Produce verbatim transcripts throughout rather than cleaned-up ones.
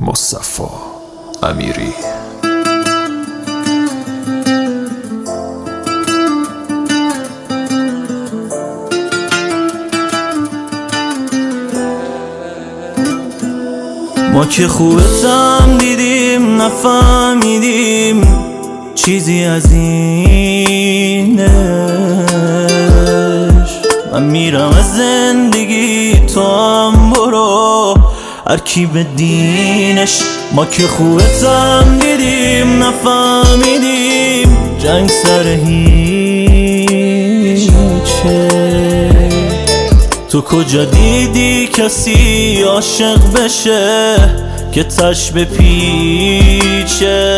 مصطفی امیری. ما که خوبتم دیدیم نفهمیدیم چیزی از اینش. من میرم از زندگی تو هم برو هر کی به دینش. ما که خوبتم دیدیم نفهمیدیم جنگ سر هیچه. تو کجا دیدی کسی عاشق بشه که تش به پیچه؟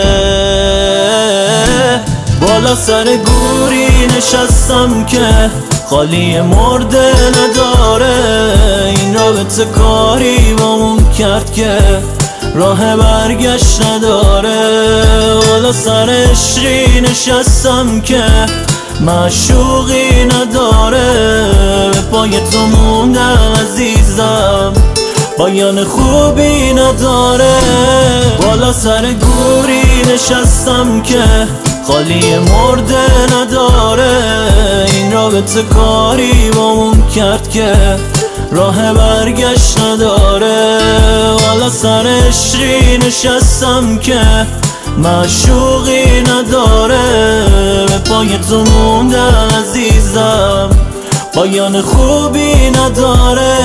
بالا سر گوری نشستم که خالی مرده نداره. این رابطه کاری بامون کرد که راه برگشت نداره. بالا سر عشقی نشستم که معشوقی نداره. به پای تو موندم عزیزم پایان خوبی نداره. بالا سر گوری نشستم که خالی مرده نداره. این رابطه کاری بامون کرد که راه برگشت نداره. بالا سر عشقی نشستم که معشوقی نداره. به پای تو موندم عزیزم پایان خوبی نداره.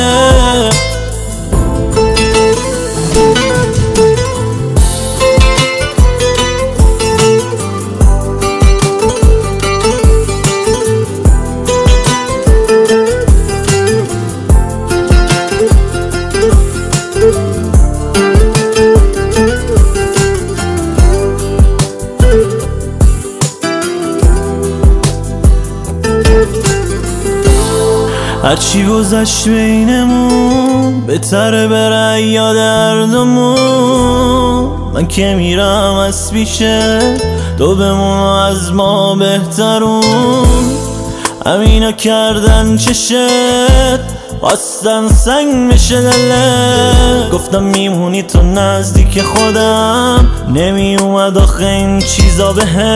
هرچی گذشت بینمون بهتره بره یاد دردمون. من که میرم از پیشه تو بمون از ما بهترون. همینا کردن چشت خواستن سنگ بشه دله. گفتم میمونی تو نزدیک خودم نمی اومد آخه این چیزا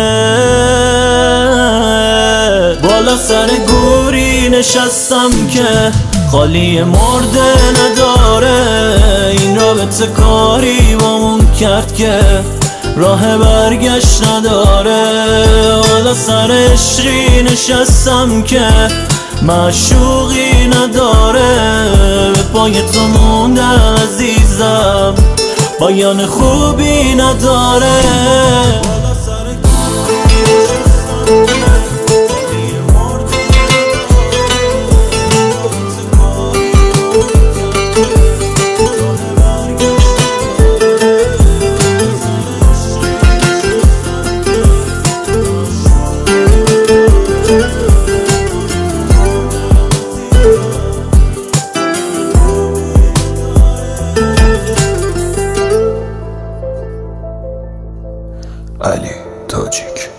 بهت. بالا سر گوری نشستم که خالی مرده نداره. این رابطه کاری بامون کرد که راه برگشت نداره. بالا سر عشقی نشستم که معشوقی نداره. به پای تو موندم عزیزم پایان خوبی نداره. علی تاجیک.